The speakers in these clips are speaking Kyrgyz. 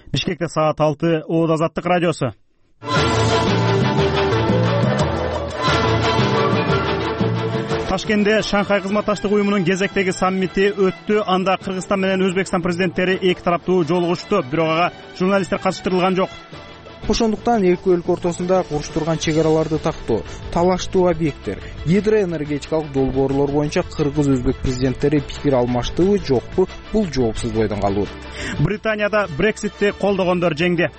Бишкекте саат 6. Ооз Азаттык радиосу. Ташкентте Шанхай кызматташтык уюмунун кезектеги саммити өттү. Анда Кыргызстан менен Өзбекстан президенттери эки тараптуу жолугушту, бирок ага журналисттер катыштырылган жок. Ошондуктан эки өлкө ортосунда куруштурган чек араларды тактоо, талаштуу объекттер, гидроэнергетикалык долбоорлор боюнча кыргыз-өзбек президенттери пикир алмаштыбы, жокпу, бул жоопсуз бойдон калуу. Британияда Брекситти колдогондор жеңди.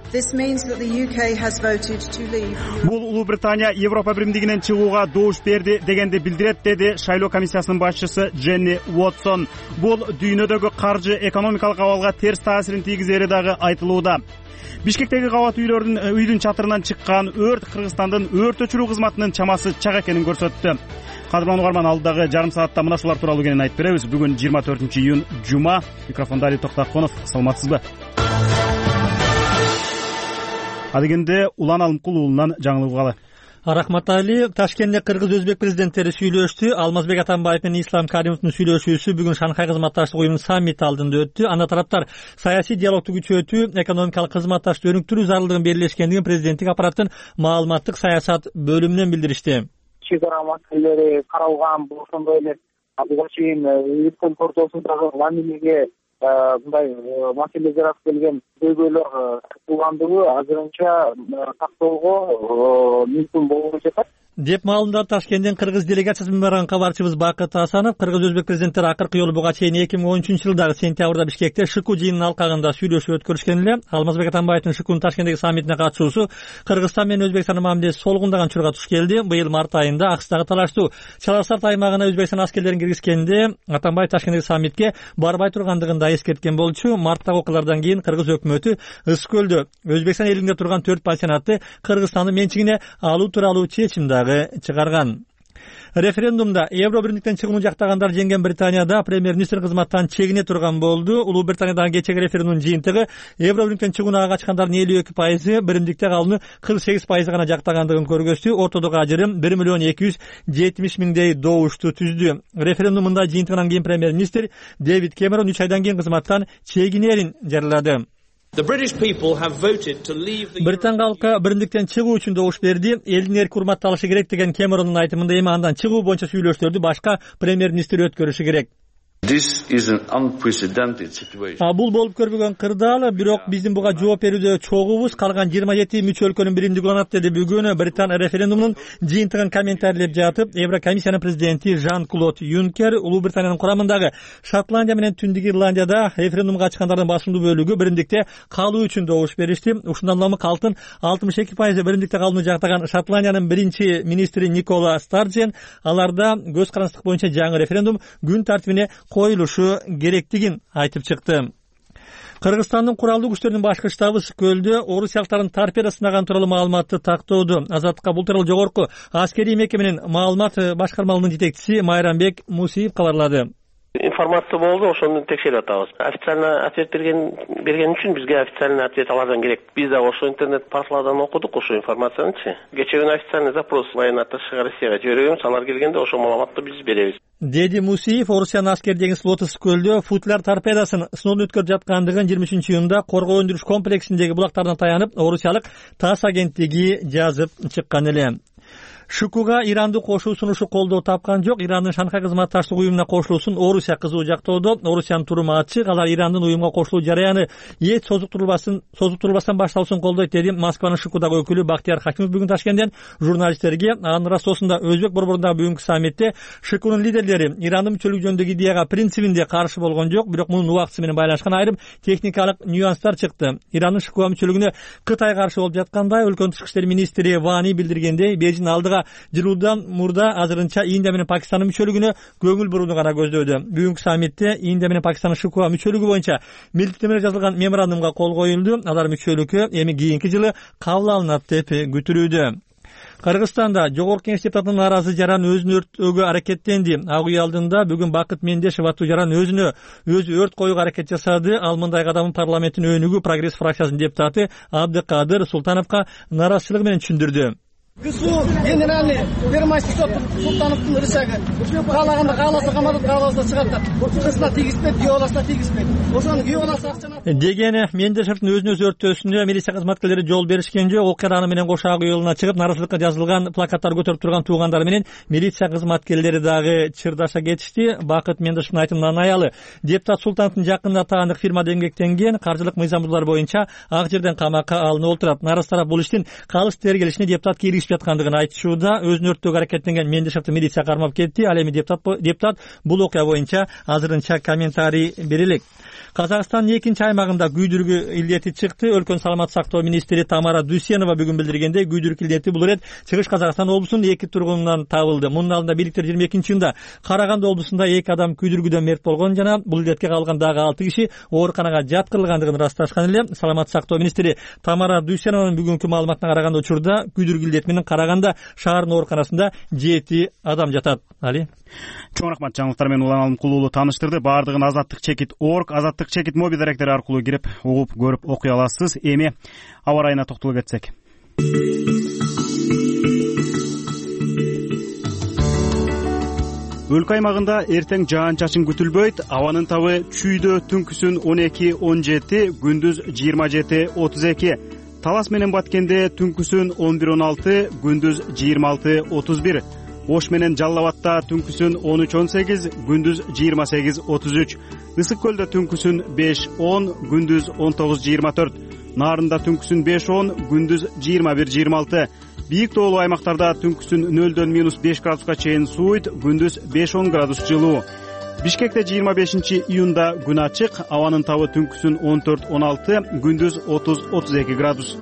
Бул Улуу Британия Европа биримдигинен чыгууга добуш берди дегенди билдирет, деди шайлоо комиссиясынын башчысы Дженни Уотсон. Бул дүйнөдөгү каржы экономикалык абалга терс таасирин тийгизери дагы айтылууда. Бишкектеги кабат үйдүн чатырынан чыккан өрт Кыргызстандын өрт өчүрүү кызматынын чамасы чак экенин көрсөттү. Кадырлан угарман, алдагы жарым саатта мына шулар тууралуу кенен айтып беребиз. Бүгүн 24-июнь жума. Микрофондо Али Токтаконов. Саламатсызбы? Адегенде Улан Алымкул уулунан жаңылыгалы. Рахмат Али. Ташкентте кыргыз-өзбек президенттери сүйлөштү. Алмазбек Атамбаев менен Ислам Каримовдун сүйлөшүүсү бүгүн Шанхай кызматташтык уюмунун саммити алдында өттү. Анда тараптар саясий диалогду күчөтүү, экономикалык кызматташты өнүктүрүү зарылдыгын белгилешкендигин президенттик аппараттын маалыматтык саясат бөлүмүнөн билдиришти. Чек ара маселелери каралган, ошондой эле буга чейин өткөн ортосундагы мамилеге мындай маселе жаратып келген көйгөйлөр такталгандыгы азырынча тактоого мүмкүн болбой жатат деп маалымдады Ташкенттен кыргыз делегациясы менен барган кабарчыбыз Бакыт Асанов. Кыргыз-өзбек президенттери акыркы жолу буга чейин 2013-жылдагы сентябрда Бишкекте Шыку жыйынынын алкагында сүйлөшүп өткөрүшкөн эле. Алмазбек Атамбаевдин Шыкунун Ташкенттеги саммитине катышуусу Кыргызстан менен Өзбекстандын мамилеси солгундаган учурга туш келди. Быйыл март айында Акстагы талаштуу Чаласарт аймагына Өзбекстан аскерлерин киргизгенде Атамбаев Ташкенттеги саммитке барбай тургандыгын да эскерткен болчу. Марттагы окуялардан кийин Кыргыз өкмөтү Ысык көлдө Өзбекстан элинде турган 4 пансионатты Кыргызстандын менчигине алуу тууралуу чечим чыгарган. Референдумда Евро биримдиктен чыгууну жактагандар жеңген Британияда премьер-министр кызматтан чегине турган болду. Улуу Британиядагы кечеги референдумдун жыйынтыгы Евро биримдиктен чыгууга качкандардын 52%, биримдикте калууну 48% гана жактагандыгын көргөздү. Ортодогу ажырым 1,270,000 добушту түздү. Референдумда жыйынтыгынан кийин премьер-министр Дэвид Кэмерон 3 айдан кийин кызматтан чегинерин жарыялады. Британ калкы биримдиктен чыгуу үчүн добуш берди. Элдин эрки урматталышы керек деген Кэмерондун айтымында эми андан чыгуу боюнча сүйлөшүүлөрдү башка премьер-министр өткөрүшү керек. Бул болуп көрбөгөн кырдаал, бирок биздин буга жооп берүүдө чогубуз. Калган 27 мүчө өлкөнүн биримдиги уланат, деди бүгүн Британ референдумунун жыйынтыгын комментарийлеп жатып Еврокомиссиянын президенти Жан-Клод Юнкер. Улуу Британиянын курамындагы Шотландия менен Түндүк Ирландияда референдумга катышкандардын басымдуу бөлүгү биримдикте калуу үчүн добуш беришти. Ушундан улам калктын 62% биримдикте калууну жактаган Шотландиянын биринчи министри Никола Старджен аларда көз карандык боюнча жаңы референдум күн тартибине коюлушу керектигин айтып чыкты. Кыргызстандын куралдуу күчтөрүнүн башкы штабы Ысык көлдө орусиялыктардын торпеда сынаган тууралуу маалыматты тактоодо. Азаттыкка бул тууралуу жогорку аскерий мекеменин маалымат башкармалыгынын жетекчиси Майрамбек Мусиев кабарлады. Информация болду, ошону текшерип атабыз. Официально ответ берген үчүн бизге официальный ответ алардан керек. Биз да ошо интернет порталдан окудук ошо информацияны. Кечээ күнү официальный запрос военно-атташыга Россияга жиберебиз, алар келгенде ошо маалыматты биз беребиз. Деди Мусиев Орусиянын аскер деген флот Ысык көлдө футляр торпедасын сыноодон өткөрүп жаткандыгын 23-июнда коргоо өндүрүш комплексиндеги булактардан таянып орусиялык ТАСС агенттиги жазып чыккан эле. Шукуга Ирандын кошуусуну колдоо тапкан жок. Ирандын Шанхай кызматташтык уюмуна кошулуусун Орусия кызуу жактоодо. Орусиянын туруму ачык. Алар Ирандын уюмга кошулуу жараяны эч созуктурулбастан башталышын колдойт, деди Москванын Шукудагы өкүлү Бактияр Хакимов бүгүн Ташкенттен журналисттерге. Анын ырастоосунда Өзбек борборунда бүгүнкү саммитте Шукунун лидерлери Ирандын мүчөлүк жөнүндөгү идеяга принцибинде каршы болгон жок, бирок мунун убактысы менен байланышкан айрым техникалык нюанстар чыкты. Ирандын Шукуга мүчөлүгүнө Кытай каршы болуп жаткандай, өлкөнүн тышкы иштер министри Вани билдиргендей, Бейжиң алдыга жылуудан мурда азырынча Индия менен Пакистандын мүчөлүгүнө көңүл бурууну гана көздөдү. Бүгүнкү саммитте Индия менен Пакистандын Шукуга мүчөлүгү боюнча милдеттенмелер жазылган меморандумга кол коюлду. Алар мүчөлүккө эми кийинки жылы кабыл алынат деп күтүлүүдө. Кыргызстанда жогорку кеңеш депутатынын нааразы жаран өзүн өрттөөгө аракеттенди. Ак үй алдында бүгүн Бакыт Мендешев аттуу жаран өзү өрт коюуга аракет жасады. Ал мындай кадамын парламенттин өнүгүү прогресс фракциясынын депутаты Абдыкадыр Султановго нааразычылыгы менен түшүндүрдү. ГСУ генеральный Первомайский сот Султановтың рычагы каалаганда кааласа каматып кааласа чыгартат. Кызына тийгизбейт, үй баласына тийгизбейт. Ошону үй баласы акчаны деген Мендешевдин өзүн өзү өрттөөсүнө милиция кызматкерлери жол беришкен жок. Окуя аны менен кошо ак үй чыгып, нааразычылыкка жазылган плакаттар көтөрүп турган туугандары менен милиция кызматкерлери дагы чырдаша кетишти. Бакыт Мендешевдин айтымынан аялы депутат Султановдун жакында таандык фирмада эмгектенген, каржылык мыйзам бузуулар боюнча ак жерден камакка алынып отурат. Нааразы тарап бул иштин калыс тергелишине депутат киргизип жаткандыгын айтышууда. Өзүн өрттөөгө аракеттенген Мендешевди милиция кармап кетти. Ал эми депутат бул окуя боюнча азырынча комментарий берелек. Казакстандын экинчи аймагында күйдүргү илдети чыкты. Өлкөнүн саламаттык сактоо министри Тамара Дүйсенова бүгүн билдиргендей, күйдүргү илдети бул ирет Чыгыш Казакстан облусунун 2 тургунунан табылды. Мунун алдында бийликтер 22-июнда Караганды облусунда 2 адам күйдүргүдөн мерт болгон жана бул илдетке калган дагы 6 киши ооруканага жаткырылгандыгын ырасташкан эле. Саламаттык сактоо министри Тамара Дүйсенованын бүгүнкү маалыматына караганда учурда күйдүргү илдет менен Караганда шаарынын ооруканасында 7 адам жатат. Али чоң рахмат. Жаңылыктар менен Улан Алымкулуулу тааныштырды. Баардыгын azattik.org, azattik моби даректери аркылуу кирип угуп көрүп окуй аласыз. Эми аба ырайына токтоло кетсек. Өлкө аймагында эртең жаан-чачын күтүлбөйт. Абанын табы чүйдө түнкүсүн 12-17, күндүз 27-32. Талас менен Баткенде түнкүсүн 11-16, күндүз 26-31. Ош менен Жалал Абадта түнкүсүн 13-18, күндүз 28-33. Ысык көлдө түнкүсүн 5-10, күндүз 19-24. Нарында түнкүсүн 5-10, күндүз 21-26. Бийик тоолуу аймактарда түнкүсүн 0-дөн -5 градуска чейин сууйт, күндүз 5-10 градус жылуу. Бишкекте 25-июнда күн ачык, абанын табы түнкүсүн 14-16, күндүз 30-32 градус.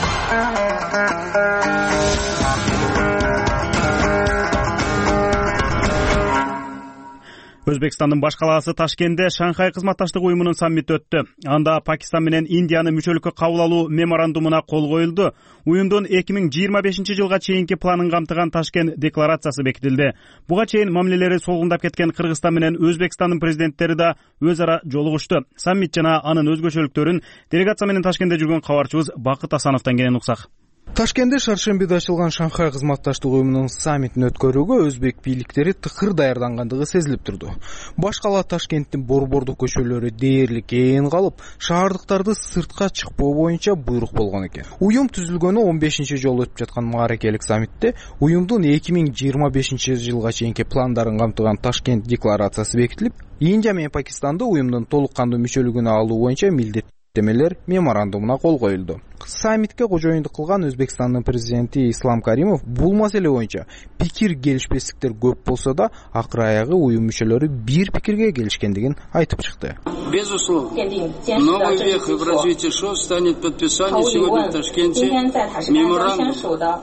Өзбекстандын баш калаасы Ташкентте Шанхай кызматташтык уюмунун саммити өттү. Анда Пакистан менен Индияны мүчөлүккө кабыл алуу меморандумуна кол коюлду. Уюмдун 2025-жылга чейинки планын камтыган Ташкент декларациясы бекитилди. Буга чейин мамилелери солгундап кеткен Кыргызстан менен Өзбекстандын президенттери да өз ара жолугушту. Саммит жана анын өзгөчөлүктөрүн делегация менен Ташкентте жүргөн кабарчыбыз Бакыт Асановдон кенен уксак. Ташкентте шаршембиде ачылган Шанхай кызматташтык уюмунун саммитин өткөрүүгө өзбек бийликтери тыкыр даярдангандыгы сезилип турду. Баш кала Ташкенттин борбордук көчөлөрү дээрлик ээн калып, шаардыктарды сыртка чыкпоо боюнча буйрук болгон экен. Уюм түзүлгөнү 15-жолу өтүп жаткан мааракелик саммитте уюмдун 2025-жылга чейинки пландарын камтыган Ташкент декларациясы бекитилип, Индия менен Пакистанды уюмдун толук кандуу мүчөлүгүнө алуу боюнча милдеттемелер меморандумуна кол коюлду. Саммитке кожоюндук кылган Өзбекстандын президенти Ислам Каримов бул маселе боюнча пикир келишпестиктер көп болсо да, акыры аягы уюм мүчөлөрү бир пикирге келишкендигин айтып чыкты. Безусловно, новый век в развитии ШОС станет подписание сегодня в Ташкенте меморандума.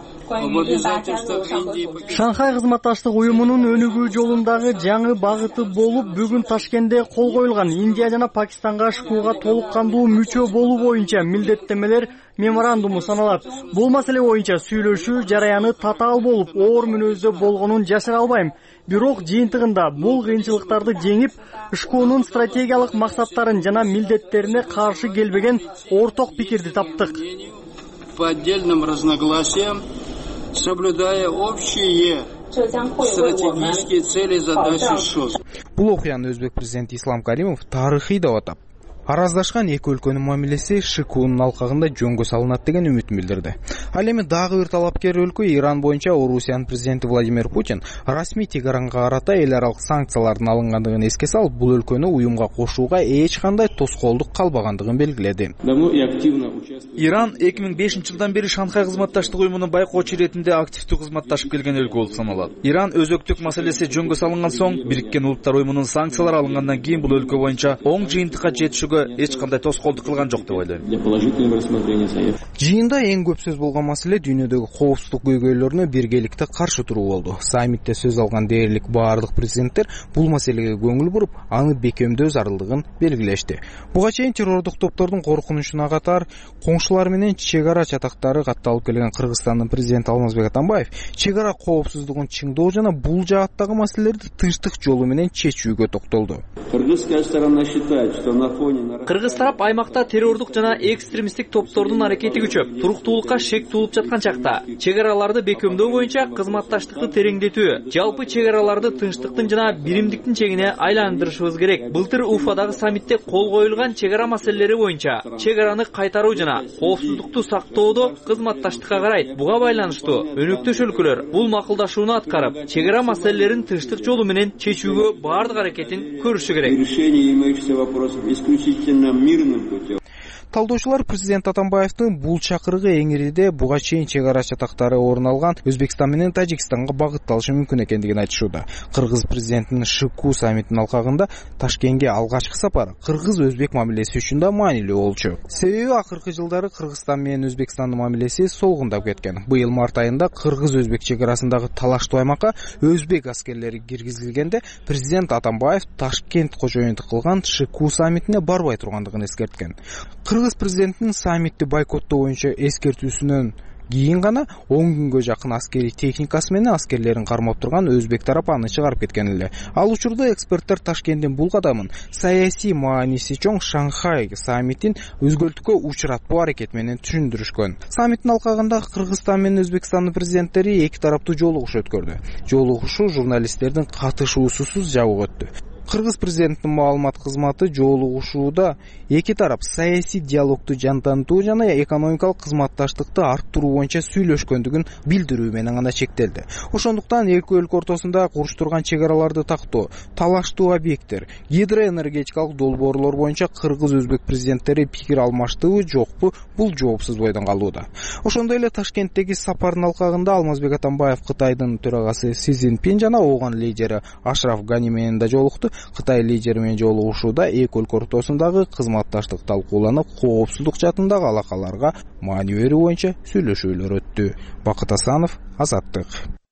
Шанхай кызматташтык уюмунун өнүгүү жолундагы жаңы багыты болуп, бүгүн Ташкентте кол коюлган Индия жана Пакистанга ШКУга толук кандуу мүчө болуу боюнча милдеттемелер меморандуму саналат. Бул маселе боюнча сүйлөшүү жараяны татаал болуп, оор мүнөздө болгонун жашыра албайм. Бирок жыйынтыгында бул кыйынчылыктарды жеңип, ШКУнун стратегиялык максаттарын жана милдеттерине каршы келбеген орток пикирди таптык. По отдельным разногласиям, соблюдая общие стратегические цели и задачи ШОС. Бул окуяны өзбек президенти Ислам Каримов тарыхый деп атап, араздашкан эки өлкөнүн мамилеси ШКУнун алкагында жөнгө салынат деген үмүтүн билдирди. Ал эми дагы бир талапкер өлкө Иран боюнча Орусиянын президенти Владимир Путин расмий Тегаранга карата эл аралык санкциялардын алынгандыгын эске салып, бул өлкөнү уюмга кошууга эч кандай тоскоолдук калбагандыгын белгиледи. Иран 2005-жылдан бери Шанхай кызматташтык уюмунун байкоочу иретинде активдүү кызматташып келген өлкө болуп саналат. Иран өзөктүк маселеси жөнгө салынган соң, Бириккен Улуттар уюмунун санкциялары алынгандан кийин бул өлкө боюнча оң жыйынтыкка жетишүүгө эч кандай тоскоолдук кылган жок деп ойлойм. Жыйында эң көп сөз болгон маселе дүйнөдөгү коопсуздук көйгөйлөрүнө биргеликте каршы туруу болду. Саммитте сөз алган дээрлик баардык президенттер бул маселеге көңүл буруп, аны бекемдөө зарылдыгын белгилешти. Буга чейин террордук топтордун коркунучуна катар коңшулар менен чек ара чатактары катталып келген Кыргызстандын президенти Алмазбек Атамбаев чек ара коопсуздугун чыңдоо жана бул жааттагы маселелерди тынчтык жолу менен чечүүгө токтолду. Кыргызская сторона считает, что на фоне Кыргыз тарап аймакта террордук жана экстремисттик топтордун аракети күчөп, туруктуулукка шек туулуп жаткан чакта чек араларды бекемдөө боюнча кызматташтыкты тереңдетүү, жалпы чек араларды тынчтыктын жана биримдиктин чегине айландырышыбыз керек. Былтыр Уфадагы саммитте кол коюлган чек ара маселелери боюнча чек араны кайтаруу жана коопсуздукту сактоодо кызматташтыкка карайт. Буга байланыштуу өнөктөш өлкөлөр бул макулдашууну аткарып, чек ара маселелерин тынчтык жолу менен чечүүгө баардык аракетин көрүшү керек. Талдоочулар президент Атамбаевдин бул чакырыгы эңириде буга чейин чек ара чатактары орун алган Өзбекстан менен Тажикстанга багытталышы мүмкүн экендигин айтышууда. Кыргыз президентинин ШКУ саммитинин алкагында Ташкентке алгачкы сапары кыргыз-өзбек мамилеси үчүн да маанилүү болчу. Себеби акыркы жылдары Кыргызстан менен Өзбекстандын мамилеси солгундап кеткен. Быйыл март айында кыргыз-өзбек чек арасындагы талаштуу аймакка өзбек аскерлери киргизилгенде президент Атамбаев Ташкент кожоюнтук кылган ШКУ саммитине барбай тургандыгын эскерткен. Кыргыз президентинин саммитти бойкоттоо боюнча эскертүүсүнөн кийин гана 10 күнгө жакын аскери техникасы менен аскерлерин кармап турган өзбек тарапы аны чыгарып кеткен эле. Ал учурда эксперттер Ташкенттин бул кадамын саясий мааниси чоң Шанхай саммитин өзгөлтүүгө учуратпоо аракет менен түшүндүрүшкөн. Саммиттин алкагында Кыргызстан менен Өзбекстандын президенттери эки тараптуу жолугуш өткөрдү. Жолугушуу журналисттердин катышуусусуз жабык өттү. Кыргыз президентинин маалымат кызматы жолугушууда эки тарап саясий диалогду жандантуу жана экономикалык кызматташтыкты арттыруу боюнча сүйлөшкөндүгүн билдирүү менен гана чектелди. Ошондуктан эки өлкө ортосунда куруштурган чек араларды тактоо, талаштуу объекттер, гидроэнергетикалык долбоорлор боюнча кыргыз-өзбек президенттери пикир алмаштыбы, жокпу, бул жоопсуз бойдон калууда. Ошондой эле Ташкенттеги сапардын алкагында Алмазбек Атамбаев Кытайдын төрагасы Си Цзиньпин жана ооган лидери Ашраф Гани менен да жолукту. Кытай лидери менен жолугушууда эки өлкө ортосундагы кызматташтык талкууланып, коопсуздук жаатындагы алакаларга маани берүү боюнча сүйлөшүүлөр өттү. Бакыт Асанов, Азаттык.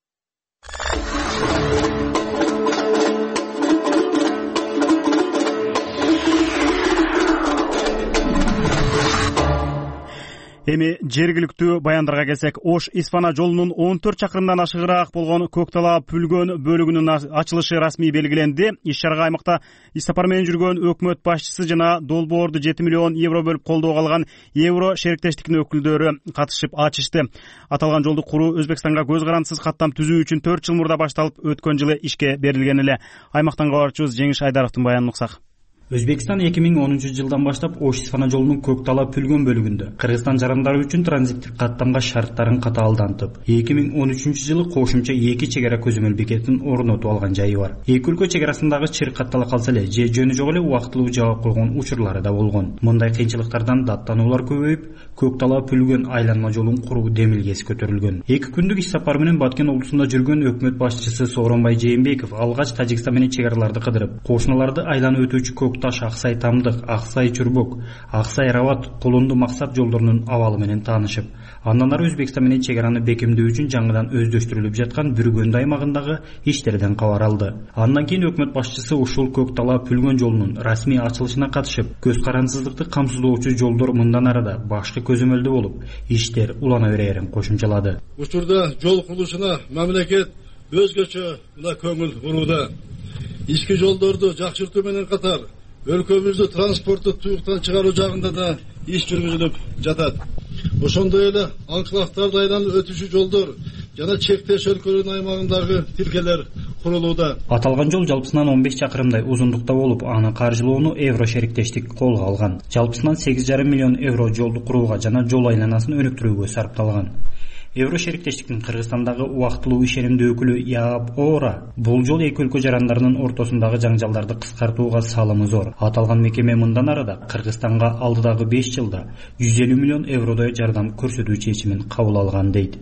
Эми жергиликтүү баяндарга келсек, Ош-Исфана жолунун 14 чакырымдан ашыгыраак болгон Көктала Пүлгөн бөлүгүнүн ачылышы расмий белгиленди. Иш-чарага аймакта иссапар менен жүргөн өкмөт башчысы жана долбоорду 7 миллион евро бөлүп колдоого алган Евро шериктештиктин өкүлдөрү катышып ачышты. Аталган жолду куруу Өзбекстанга көз карандысыз каттам түзүү үчүн 4 жыл мурда башталып, өткөн жылы ишке берилген эле. Аймактан кабарчыбыз Жеңиш Айдаровдун баянын уксак. Өзбекстан 2010 жылдан баштап Ош-Исфана жолунун Көктала Пүлгөн бөлүгүндө Кыргызстан жарандары үчүн транзиттик каттамга шарттарын катаалдантып, 2013 жылы кошумча 2 чек ара көзөмөл бекетин орнотуп алган жайы бар. Эки өлкө чек арасындагы чыр каттала калса эле, же жөнү жок эле убактылуу жаап койгон учурлары да болгон. Мындай кыйынчылыктардан даттануулар көбөйүп, Көктала Пүлгөн айланма жолун куруу демилгеси көтөрүлгөн. 2 күндүк иш сапары менен Баткен облусунда жүргөн өкмөт башчысы Сооронбай Жээнбеков алгач Тажикстан менен чек араларды кыдырып, кошуналарды айланып өтүүчү Көкташ, Аксай Тамдык, Аксай Чурбок, Аксай Рабат, Колунду Максат жолдорунун абалы менен таанышып, андан ары Өзбекстан менен чек араны бекемдөө үчүн жаңыдан өздөштүрүлүп жаткан Бүргөндү аймагындагы иштерден кабар алды. Андан кийин өкмөт башчысы ушул Көктала Пүлгөн жолунун расмий ачылышына катышып, көз карандысыздыкты камсыздоочу жолдор мындан арада башкы көзөмөлдө болуп, иштер улана берерин кошумчалады. Учурда жол курулушуна мамлекет өзгөчө көңүл бурууда. Ички жолдорду жакшыртуу менен катар өлкөбүздү транспортту туюктан чыгаруу жагында да иш жүргүзүлүп жатат. Ошондой эле анклавдарды айланып өтүүчү жолдор жана чектеш өлкөлөрдүн аймагындагы тилкелер курулууда. Аталган жол жалпысынан 15 чакырымдай узундукта болуп, аны каржылоону Евро шериктештик колго алган. Жалпысынан 8,5 миллион евро жолду курууга жана жол айланасын өнүктүрүүгө сарпталган. Евро шериктештиктин Кыргызстандагы убактылуу ишенимдүү өкүлү Яап Ора бул жол эки өлкө жарандарынын ортосундагы жаңжалдарды кыскартууга салымы зор. Аталган мекеме мындан арада Кыргызстанга алдыдагы 5 жылда 150 миллион евродой жардам көрсөтүү чечимин кабыл алган дейт.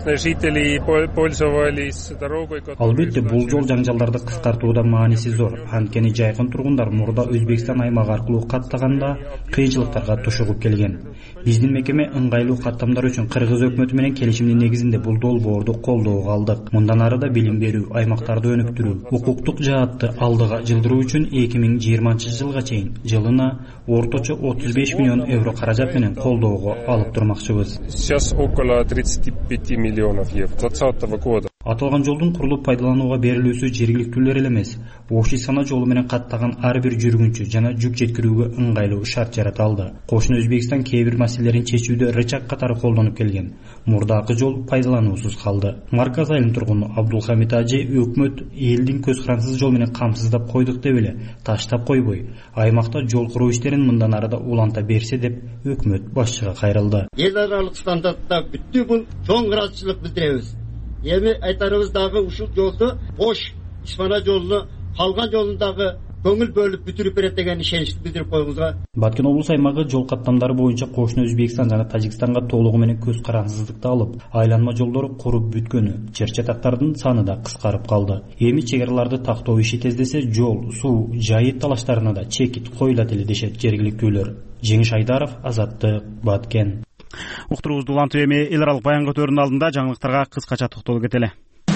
Албетте бул жол жаңжалдарды кыскартууда мааниси зор. Анткени жайкын тургундар мурда Өзбекстан аймагы аркылуу каттаганда кыйынчылыктарга тушугуп келген. Биздин мекеме ыңгайлуу каттамдар үчүн Кыргыз өкмөтү менен келишимдин негизинде бул долбоорду колдоого алдык. Мындан арада билим берүү, аймактарды өнүктүрүү, укуктук жаатты алдыга жылдыруу үчүн 2020 жылга чейин жылына орточо 35 миллион евро каражат менен колдоого алып турмакчыбыз. Сейчас около 35 миллионов евро 2020 года. Аталган жолдун курулуп пайдаланууга берилүүсү жергиликтүүлөр эле эмес, Ош-Исфана жолу менен каттаган ар бир жүргүнчү жана жүк жеткирүүгө ыңгайлуу шарт жарата алды. Кошуна Өзбекстан кээ бир маселелерин чечүүдө рычаг катары колдонуп келген. Мурдакы жол пайдалануусуз калды. Марказ айылынын тургуну Абдулхамид Ажи өкмөт элдин көз карансыз жол менен камсыздап койдук деп эле таштап койбой, аймакта жол куруу иштерин мындан ары да уланта берсе деп өкмөт башчыга кайрылды. Эл аралык стандартта бүттү бул чоң ыраазычылык билдиребиз. Эми айтарыбыз дагы ушул жолду Ош-Исфана жолуну калган жолундагы көңүл бөлүп бүтүрүп берет деген ишеничти билдирип койгузга. Баткен облус аймагы жол каттамдары боюнча кошуна Өзбекстан жана Тажикстанга толугу менен көз карансыздыкты алып, айланма жолдору куруп бүткөнү, чер чатактардын саны да кыскарып калды. Эми чегераларды тактоо иши тездесе, жол, суу, жайыт талаштарына да чекит коюлат эле дешет жергиликтүүлөр. Жеңиш Айдаров, Азаттык, Баткен. Уктуруубузду улантып эми эл аралык баян көтөрүүнүн алдында жаңылыктарга кыскача токтолуп кетели.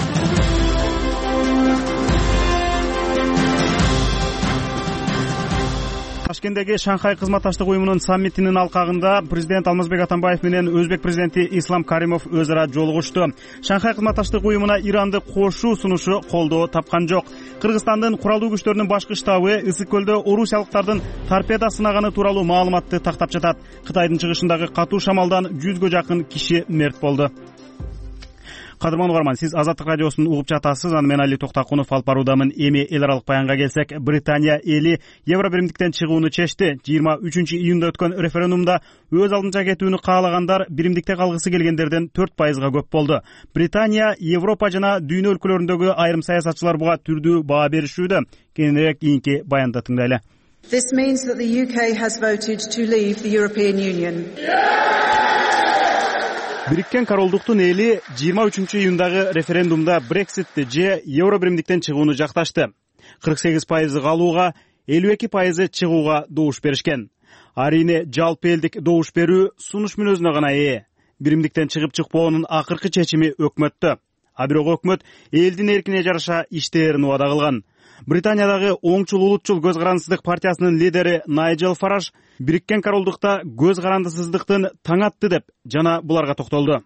Ташкенттеги Шанхай кызматташтык уюмунун саммитинин алкагында президент Алмазбек Атамбаев менен Өзбек президенти Ислам Каримов өз ара жолугушту. Шанхай кызматташтык уюмуна Иранды кошуу сунушу колдоо тапкан жок. Кыргызстандын куралдуу күчтөрүнүн башкы штабы Ысык көлдө орусиялыктардын торпеда сынаганы тууралуу маалыматты тактап жатат. Кытайдын чыгышындагы катуу шамалдан 100гө жакын киши мерт болду. Кадырман угарман, сиз Азаттык радиосун угуп жатасыз. Аны мен Али Токтакунов алып баруудамын. Эми эл аралык баянга келсек, Британия эли Евро биримдиктен чыгууну чечти. 23-июнда өткөн референдумда өз алдынча кетүүнү каалагандар биримдикте калгысы келгендерден 4%га көп болду. Британия, Европа жана дүйнө өлкөлөрүндөгү айрым саясатчылар буга түрдүү баа беришүүдө. Кийинирээк кийинки баянда тыңдайлы. This means that the UK has voted to leave the European Union. Бириккен Королдуктун эли 23-июндагы референдумда Брекситти же Евро биримдиктен чыгууну жакташты. 48% калууга, 52% чыгууга добуш беришкен. Арине жалпы элдик добуш берүү сунуш мүнөзүнө гана ээ. Биримдиктен чыгып чыкпоонун акыркы чечими өкмөттө. А бирок өкмөт элдин эркине жараша иштээрин убада кылган. Британиядагы оңчул улутчул көз карандысыздык партиясынын лидери Найджел Фараж Бириккен Королдукта көз карандысыздыктын таң атты деп жана буларга токтолду.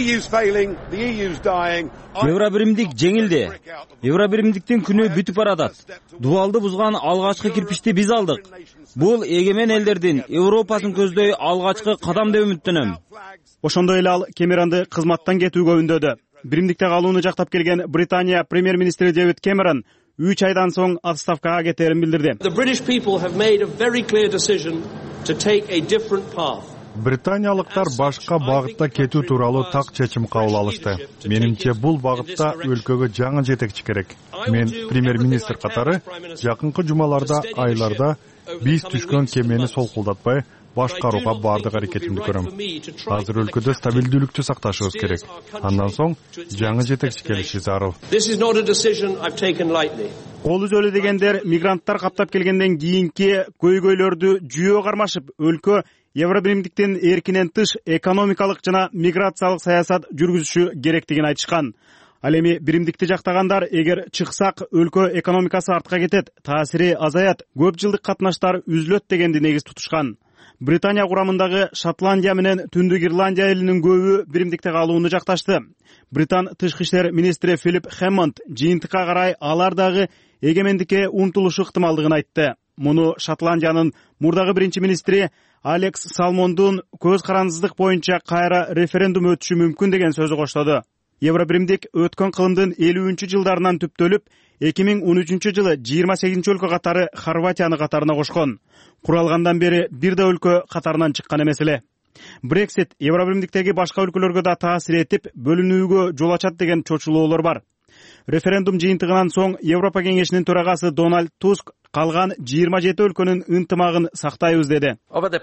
Евро биримдик жеңилди. Евро биримдиктин күнү бүтүп баратат. Дубалды бузган алгачкы кирпичти биз алдык. Бул эгемен элдердин Европасын көздөй алгачкы кадам деп үмүттөнөм. Ошондой эле ал Кемеронду кызматтан кетүүгө үндөдү. Биримдикте калууну жактап келген Британия премьер-министри Дэвид Кэмерон 3 айдан соң отставкага кетерин билдирди. Британиялыктар башка багытта кетүү тууралуу так чечим кабыл алышты. Менимче бул багытта өлкөгө жаңы жетекчи керек. Мен премьер-министр катары жакынкы жумаларда, айларда биз түшкөн кемени солкулдатпай башкарууга бардык аракетимди көрөм. Азыр өлкөдө стабилдүүлүктү сакташыбыз керек. Андан соң жаңы жетекчи келиши зарыл. Кол үзөлү дегендер мигранттар каптап келгенден кийинки көйгөйлөрдү жүйөө кармашып, өлкө Евро биримдиктен эркинен тыш экономикалык жана миграциялык саясат жүргүзүшү керектигин айтышкан. Ал эми биримдикти жактагандар эгер чыксак өлкө экономикасы артка кетет, таасири азаят, көп жылдык катнаштар үзүлөт дегенди негиз тутушкан. Британия курамындагы Шотландия менен Түндүк Ирландия элинин көбү биримдикте калууну жакташты. Британ тышкы иштер министри Филипп Хэммонд жыйынтыкка карай алар дагы эгемендикке умтулушу ыктымалдыгын айтты. Муну Шотландиянын мурдагы биринчи министри Алекс Салмондун көз карандысыздык боюнча кайра референдум өтүшү мүмкүн деген сөзү коштоду. Евро биримдик өткөн кылымдын 50-жылдарынан түптөлүп, 2013-жылы 28 өлкө катары Хорватияны катарына кошкон. Куралгандан бери бир да өлкө катарынан чыккан эмес эле. Брексит Евро биримдиктеги башка өлкөлөргө да таасир этип, бөлүнүүгө жол ачат деген чочулоолор бар. Референдум жыйынтыгынан соң Европа кеңешинин төрагасы Дональд Туск калган 27 өлкөнүн ынтымагын сактайбыз деди.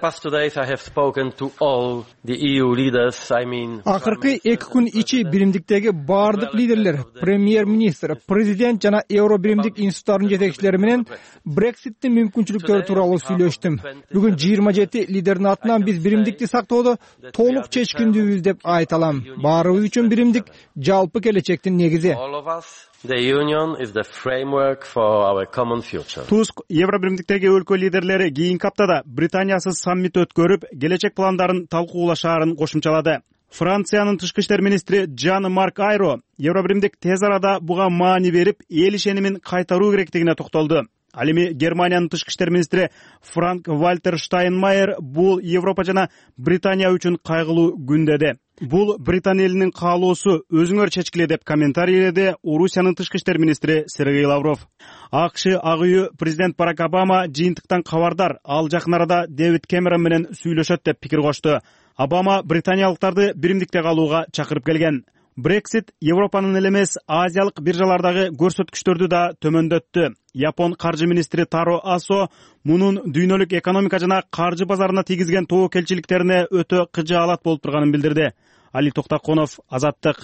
Акыркы 2 күн ичи биримдиктеги бардык лидерлер, премьер-министр, президент жана Евро биримдик институттарынын жетекчилери менен Брекситтин мүмкүнчүлүктөрү тууралуу сүйлөштүм. Бүгүн 27 лидердин атынан биз биримдикти сактоодо толук чечкиндүүбүз деп айта алам. Баарыбыз үчүн биримдик жалпы келечектин негизи. The union is the framework for our common future. Туск Евро биримдиктеги өлкө лидерлери кийинки аптада Британиясыз саммит өткөрүп, келечек пландарын талкуулашаарын кошумчалады. Франциянын тышкы иштер министри Жан Марк Айро Евро биримдик тез арада буга маани берип, эл ишенимин кайтаруу керектигине токтолду. Ал эми Германиянын тышкы иштер министри Франк Вальтер Штайнмайер бул Европа жана Британия үчүн кайгылуу күн деди. Бул Британ элинин каалоосу, өзүңөр чечкиле деп комментарийледи Орусиянын тышкы иштер министри Сергей Лавров. АКШ ак үйү президент Барак Обама жыйынтыктан кабардар, ал жакын арада Дэвид Кэмерон менен сүйлөшөт деп пикир кочту. Обама британиялыктарды биримдикте калууга чакырып келген. Брексит Европанын эле эмес, азиялык биржалардагы көрсөткүчтөрдү да төмөндөттү. Япон каржы министри Таро Асо мунун дүйнөлүк экономика жана каржы базарына тийгизген тобокелчиликтерине өтө кыжаалат болуп турганын билдирди. Али Токтаконов, Азаттык.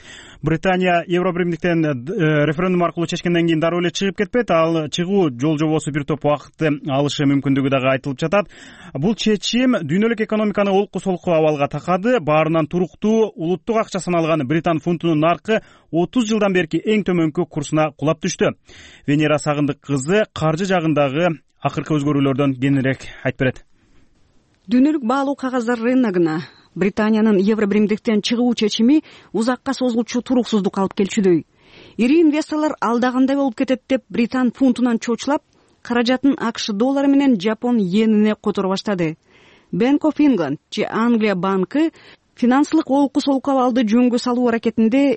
Британия Евро биримдиктен референдум аркылуу чечкенден кийин дароо эле чыгып кетпейт. Ал чыгуу жол жобосу бир топ убакытты алышы мүмкүндүгү дагы айтылып жатат. Бул чечим дүйнөлүк экономиканы олку солку абалга такады. Баарынан туруктуу улуттук акча саналган британ фунтунун наркы 30 жылдан берки эң төмөнкү курсуна кулап түштү. Венера Сагындык кызы каржы жагындагы акыркы өзгөрүүлөрдөн кененирээк айтып берет. Дүйнөлүк баалуу кагаздар рыногуна Британиянын Евро биримдиктен чыгуу чечими узакка созулчу туруксуздук алып келчүдөй. Ири инвесторлор алдагандай болуп кетет деп британ фунтунан чочулап, каражатын АКШ доллары менен Жапон йенине которо баштады. Bank of England же Англия банкы финансылык олку солку абалды жөнгө салуу аракетинде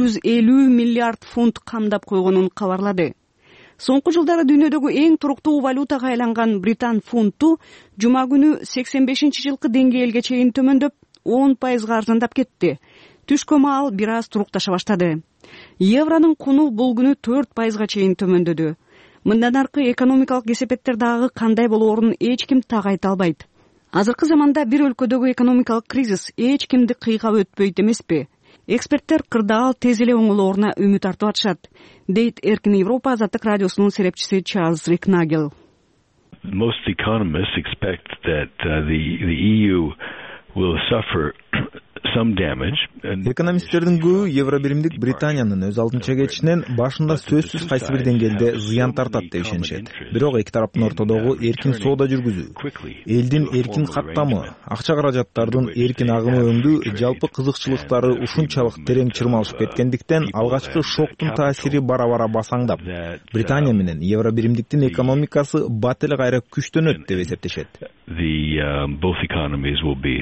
250 миллиард фунт камдап койгонун кабарлады. Соңку жылдары дүйнөдөгү эң туруктуу валютага айланган британ фунту жума күнү 85-жылкы деңгээлге чейин төмөндөп 10% арзандап кетти. Түшкө маал бир аз турукташа баштады. Евронун куну бул күнү 4% чейин төмөндөдү. Мындан аркы экономикалык кесепеттер дагы кандай болоорун эч ким так айта албайт. Азыркы заманда бир өлкөдөгү экономикалык кризис эч кимди кыйгап өтпөйт эмеспи? Эксперттер кырдаал тез эле оңолоруна үмүт артып атышат, дейт Эркин Европа Азаттык радиосунун серепчиси Чарльз Рикнагел. Most economists expect that the EU will suffer some damage. Экономисттердин көбү Евро биримдик Британиянын өз алдынча кетишинен башында сөзсүз кайсы бир деңгээлде зыян тартат деп ишенишет. Бирок эки тараптын ортодогу эркин соода жүргүзүү, элдин эркин каттамы, акча каражаттардын эркин агымы өңдүү жалпы кызыкчылыктары ушунчалык терең чырмалышып кеткендиктен алгачкы шоктун таасири бара-бара басаңдап, Британия менен Евро биримдиктин экономикасы бат эле кайра күчтөнөт деп эсептешет. Both economies will be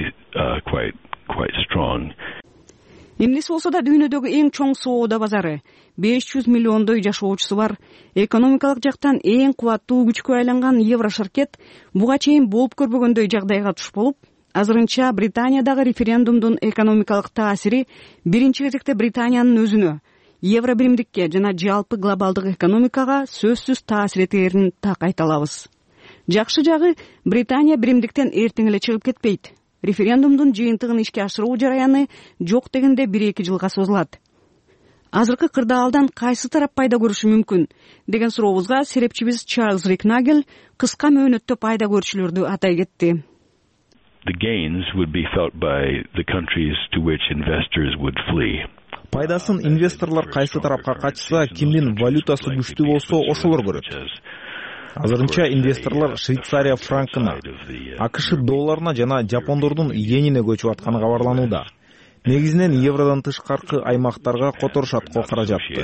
quite strong. Эмнеси болсо да дүйнөдөгү эң чоң соода базары, 500 миллиондой жашоочусу бар, экономикалык жактан эң кубаттуу күчкө айланган Еврошаркет буга чейин болуп көрбөгөндөй жагдайга туш болуп, азырынча Британиядагы референдумдун экономикалык таасири биринчи кезекте Британиянын өзүнө, Евро биримдикке жана жалпы глобалдык экономикага сөзсүз таасир этерин так айта алабыз. Жакшы жагы, Британия биримдиктен эртең эле чыгып кетпейт. Референдумдун жыйынтыгын ишке ашыруу жараяны жок дегенде 1-2 жылга созулат. Азыркы кырдаалдан кайсы тарап пайда көрүшү мүмкүн деген сурообузга серепчибиз Чарльз Рикнагел кыска мөөнөттө пайда көрүүчүлөрдү атай кетти. The gains would be felt by the countries to which investors would flee. Пайдасын инвесторлор кайсы тарапка качса, кимдин валютасы күчтүү болсо ошолор көрөт. Азырынча инвесторлор Швейцария франкына, АКШ долларына жана жапондордун йенине көчүп атканы кабарланууда. Негизинен евродон тышкаркы аймактарга которушат каражатты.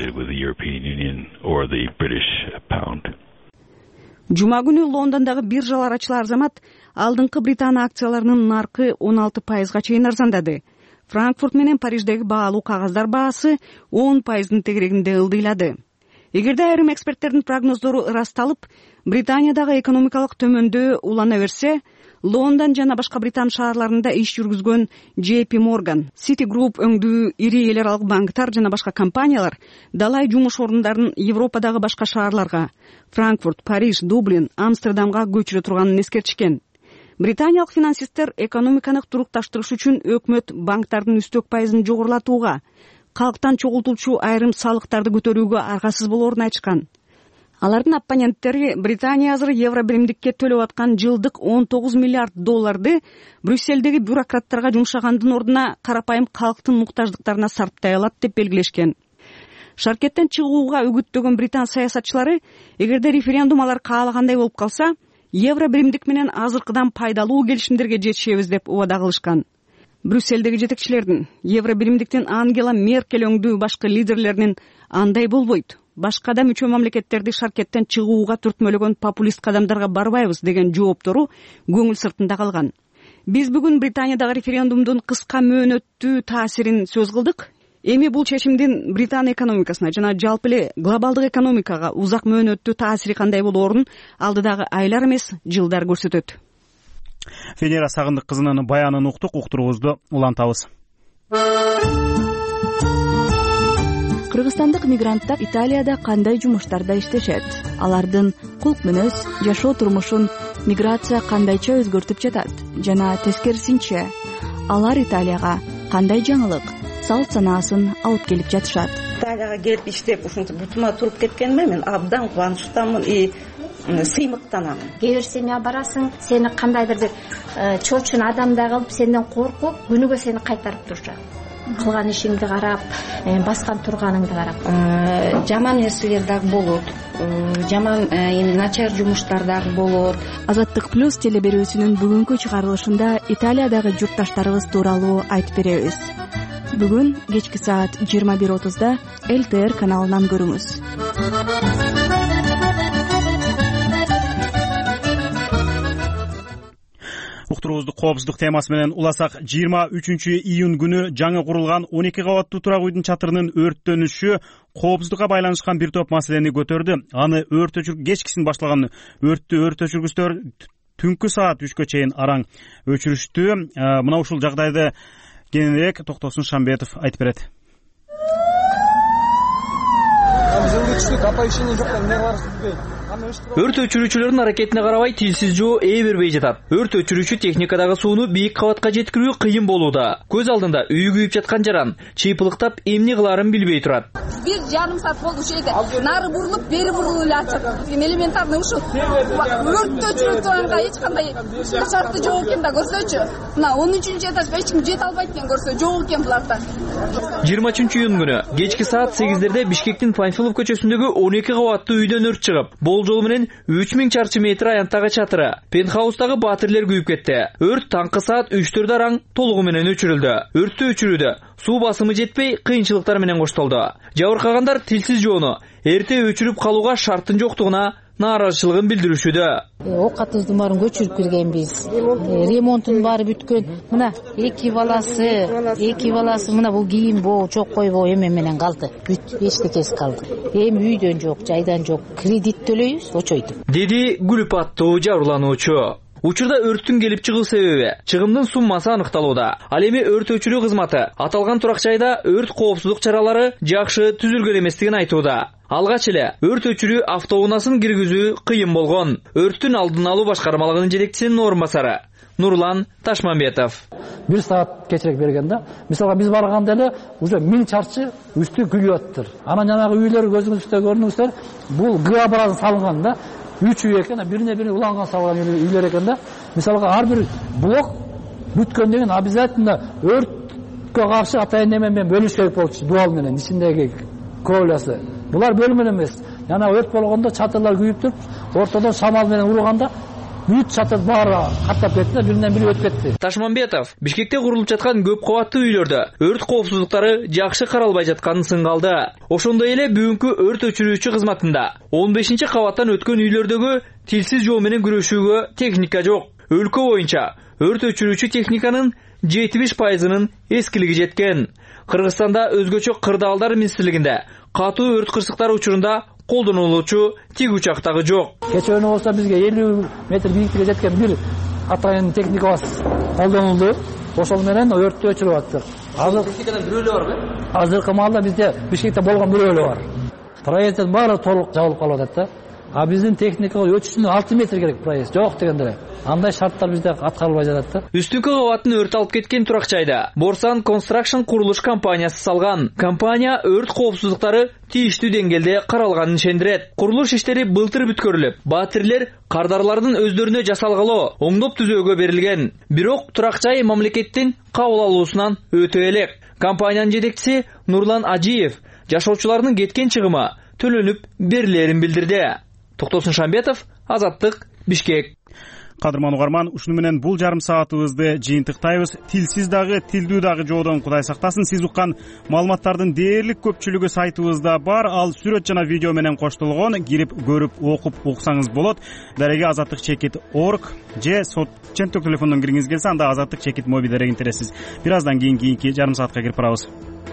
Жума күнү Лондондогу биржалар ачылар замат алдыңкы Британ акцияларынын наркы 16% чейин арзандады. Франкфурт менен Париждеги баалуу кагаздар баасы 10%-дын тегерегинде ылдыйлады. Эгерде айрым эксперттердин прогноздору ырасталып, Британиядагы экономикалык төмөндөө улана берсе, Лондон жана башка Британ шаарларында иш жүргүзгөн JP Morgan, Citigroup өңдүү ири эл аралык банктар жана башка компаниялар далай жумуш орундарын Европадагы башка шаарларга, Франкфурт, Париж, Дублин, Амстердамга көчүрө турганын эскертишкен. Британиялык финансисттер экономиканы турукташтырыш үчүн өкмөт банктардын үстөк пайызын жогорулатууга, калктан чогултуучу айрым салыктарды көтөрүүгө аргасыз болоорун айтышкан. Алардын оппоненттери Британия азыр евро биримдикке төлөп аткан жылдык 19 миллиард долларды Брюсселдеги бюрократтарга жумшагандын ордуна карапайым калктын муктаждыктарына сарптай алат деп белгилешкен. Шаркеттен чыгууга үгүттөгөн британ саясатчылары, эгерде референдум алар каалагандай болуп калса, евро биримдик менен азыркыдан пайдалуу келишимдерге жетишебиз деп убада кылышкан. Брюссельдеги жетекчилердин, Евробиримдиктин Ангела Меркель өңдүү башкы лидерлеринин андай болбойт, башка да мүчө мамлекеттерди шаркеттен чыгууга түртмөлөгөн популист кадамдарга барбайбыз деген жооптору көңүл сыртында калган. Биз бүгүн Британиядагы референдумдун кыска мөөнөттүү таасирин сөз кылдык. Эми бул чечимдин Британия экономикасына жана жалпы эле глобалдык экономикага узак мөөнөттүү таасири кандай болоорун алдыдагы айлар эмес, жылдар көрсөтөт. Фенера Сагындык кызынын баянын уктук, уктуруубузду улантабыз. Кыргызстандык мигранттар Италияда кандай жумуштарда иштешет? Алардын кулк мүнөз, жашоо турмушун миграция кандайча өзгөртүп жатат? Жана тескерисинче, алар Италияга кандай жаңылык, салт санаасын алып келип жатышат? Италияга келип иштеп, ушунча бутума туруп кеткениме мен абдан кубанычтамын и сыймыктанамын. Кээ бир семья барасың, сени кандайдыр бир чочун адамдай кылып, сенден коркуп, күнүгө сени кайтарып турушат. Кылган ишиңди карап, баскан турганыңды карап. Жаман нерселер дагы болот. Жаман начар жумуштар дагы болот. Азаттык плюс телеберүүсүнүн бүгүнкү чыгарылышында Италиядагы журтташтарыбыз тууралуу айтып беребиз. Бүгүн кечки саат 21:30 ЛТР каналынан көрүңүз. Уктуруубузду коопсуздук темасы менен уласак, 23-июнь күнү жаңы курулган 12 кабаттуу турак үйдүн чатырынын өрттөнүшү коопсуздукка байланышкан бир топ маселени көтөрдү. Аны кечкисин башталган өрт өчүргүчтөр түнкү саат 3кө чейин араң өчүрүштү. Мына ушул жагдайды кененирээк Токтосун Шамбетов айтып берет. Өрт өчүрүүчүлөрдүн аракетине карабай тилсиз жоо бербей жатат. Өрт өчүрүүчү техникадагы сууну бийик кабатка жеткирүү кыйын болууда. Көз алдында үй күйүп жаткан жаран чыйпылыктап эмне кылаарын билбей турат. 1,5 саат болду ушул жерде. Нары бурулуп, бери бурулуп эле ачат. Элементарный ушул өрт өчүрүү турганга эч кандай шарты жок экен да көрсөчү. Мына 13-этажга эч ким жете албайт экен көрсө, жок экен буларда. 23-июнь күнү кечки саат 8-дерде Бишкектин Панфилов көчөсүндөгү 12 кабаттуу үйдөн өрт чыгып, жол менен 3000 чарчы метр аянттагы чатыры, пентхаустагы батирлер күйүп кетти. Өрт таңкы саат 3-4 араң толугу менен өчүрүлдү. Өрттү өчүрүүдө суу басымы жетпей, кыйынчылыктар менен коштолду. Жабыркагандар тилсиз жоону эрте өчүрүп калууга шарттын жоктугуна нааразычылыгын билдиришүүдө. Окатыбыздын баарын көчүрүп киргенбиз. Ремонтун баары бүткөн. Мына эки баласы мына бул кийин чок койбой эме менен калды. Бүт эчтекеси калды. Эми үйдөн жок, жайдан жок, кредит төлөйбүз, очойду. Деди Гүлүп аттуу жабырлануучу. Учурда өрттүн келип чыгуу себеби, чыгымдын суммасы аныкталууда. Ал эми өрт өчүрүү кызматы аталган турак жайда өрт коопсуздук чаралары жакшы түзүлгөн эместигин айтууда. Алгач эле өрт өчүрүү автоунаасын киргизүү кыйын болгон. Өрттүн алдын алуу башкармалыгынын жетекчисинин орун басары Нурлан Ташмамбетов. 1 саат кечирээк бергенде, мисалга биз барганда эле уже 1000 чарчы үстү күйүп атыптыр. Анан жанагы үйлөр көзүңүздө көрдүңүздөр, бул ГА баразы салынган да. 3 үй экен, бирине-бири уланган салган үйлөр экен да. Мисалга ар бир блок бүткөндөн кийин обязательно өрткө каршы атайын немен бөлүш керек болчу, дуал менен ичиндеги кровлясы. Булар бөлмө эмес. Жана өрт болгондо чатырлар күйүп туруп, ортодон шамал менен урганда бүт чатыр баары каттап кетти, биринен-бири өтүп кетти. Ташмамбетов Бишкекте курулуп жаткан көп кабаттуу үйлөрдө өрт коопсуздуктары жакшы каралбай жатканын сынгалды. Ошондой эле бүгүнкү өрт өчүрүүчү кызматында 15-кабаттан өткөн үйлөрдөгү тилсиз жоо менен күрөшүүгө техника жок. Өлкө боюнча өрт өчүрүүчү техниканын 70%-нын эскилиги жеткен. Кыргызстанда өзгөчө кырдаалдар министрлигинде катуу өрт кырсыктары учурунда колдонулуучу тик учак дагы жок. Кечээ болсо бизге 50 метр бийиктикке жеткен бир атайын техникабыз колдонулду. Ошол менен өрттү өчүрүп аттык. Азыр техникадан бирөө эле барбы? Азыркы маалда бизде Бишкекте болгон бирөө эле бар. Проекттин баары толук жабылып калып атат да. А биздин техникага өтүшүнө 6 метр керек проект. Жок дегенде. Андай шарттар бизде аткарылбай жатат да. Үстүнкү кабатын өрт алып кеткен турак жайда Борсан Construction курулуш компаниясы салган. Компания өрт коопсуздуктары тийиштүү деңгээлде каралганын ишендирет. Курулуш иштери былтыр бүткөрүлүп, батирлер кардарлардын өздөрүнө жасалгалы оңдоп түзөөгө берилген. Бирок турак жай мамлекеттин кабыл алуусунан өтө элек. Компаниянын жетекчиси Нурлан Ажиев жашоочулардын кеткен чыгымы төлөнүп берилерин билдирди. Токтосун Шамбетов, Азаттык, Бишкек. кадырман угарман, ушуну менен бул жарым саатыбызды жыйынтыктайбыз. Тилсиз дагы, тилдүү дагы жоодон Кудай сактасын. Сиз уккан маалыматтардын дээрлик көпчүлүгү сайтыбызда бар. Ал сүрөт жана видео менен коштолгон. Кирип көрүп, окуп уксаңыз болот. Дареги azatlyk.org же ченттик телефондон кириңиз келсе, анда Азаттык чекит моби дарегин тересиз. Бир аздан кийин жарым саатка кирип барабыз.